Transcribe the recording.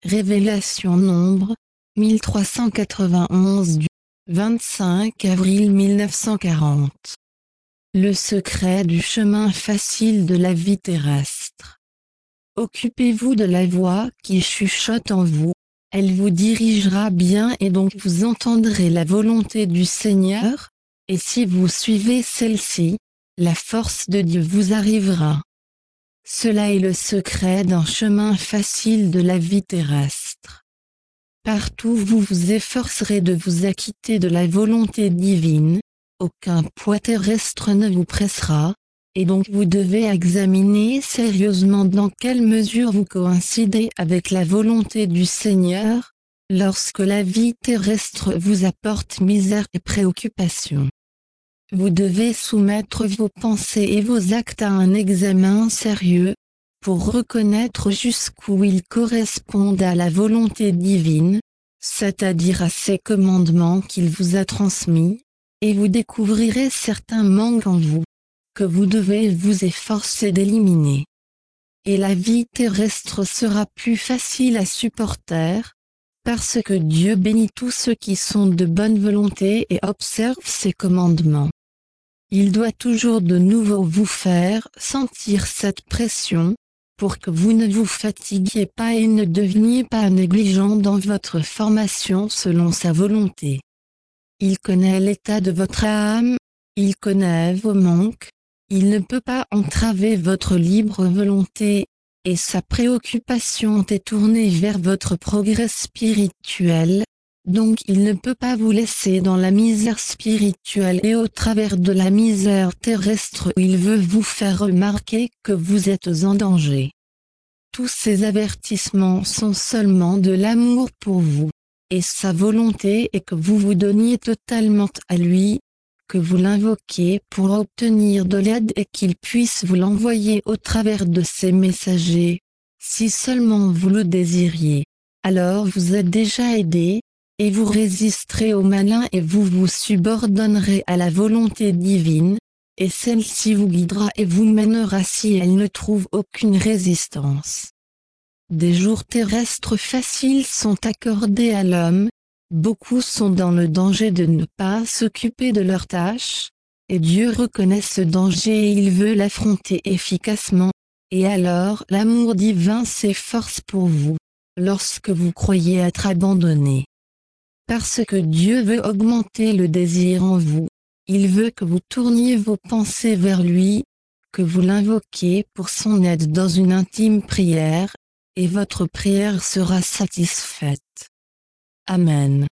Révélation Nombre, 1391 du 25 avril 1940. Le secret du chemin facile de la vie terrestre. Occupez-vous de la voix qui chuchote en vous, elle vous dirigera bien et donc vous entendrez la volonté du Seigneur, et si vous suivez celle-ci, la force de Dieu vous arrivera. Cela est le secret d'un chemin facile de la vie terrestre. Partout vous vous efforcerez de vous acquitter de la volonté divine, aucun poids terrestre ne vous pressera, et donc vous devez examiner sérieusement dans quelle mesure vous coïncidez avec la volonté du Seigneur, lorsque la vie terrestre vous apporte misère et préoccupation. Vous devez soumettre vos pensées et vos actes à un examen sérieux, pour reconnaître jusqu'où ils correspondent à la volonté divine, c'est-à-dire à ses commandements qu'il vous a transmis, et vous découvrirez certains manques en vous, que vous devez vous efforcer d'éliminer. Et la vie terrestre sera plus facile à supporter, parce que Dieu bénit tous ceux qui sont de bonne volonté et observent ses commandements. Il doit toujours de nouveau vous faire sentir cette pression, pour que vous ne vous fatiguiez pas et ne deveniez pas négligent dans votre formation selon sa volonté. Il connaît l'état de votre âme, il connaît vos manques, il ne peut pas entraver votre libre volonté, et sa préoccupation est tournée vers votre progrès spirituel, donc il ne peut pas vous laisser dans la misère spirituelle et au travers de la misère terrestre il veut vous faire remarquer que vous êtes en danger. Tous ces avertissements sont seulement de l'amour pour vous, et sa volonté est que vous vous donniez totalement à lui, que vous l'invoquiez pour obtenir de l'aide et qu'il puisse vous l'envoyer au travers de ses messagers. Si seulement vous le désiriez, alors vous êtes déjà aidé, et vous résisterez au malin et vous vous subordonnerez à la volonté divine, et celle-ci vous guidera et vous mènera si elle ne trouve aucune résistance. Des jours terrestres faciles sont accordés à l'homme, beaucoup sont dans le danger de ne pas s'occuper de leurs tâches, et Dieu reconnaît ce danger et il veut l'affronter efficacement, et alors l'amour divin s'efforce pour vous, lorsque vous croyez être abandonné. Parce que Dieu veut augmenter le désir en vous, il veut que vous tourniez vos pensées vers lui, que vous l'invoquiez pour son aide dans une intime prière, et votre prière sera satisfaite. Amen.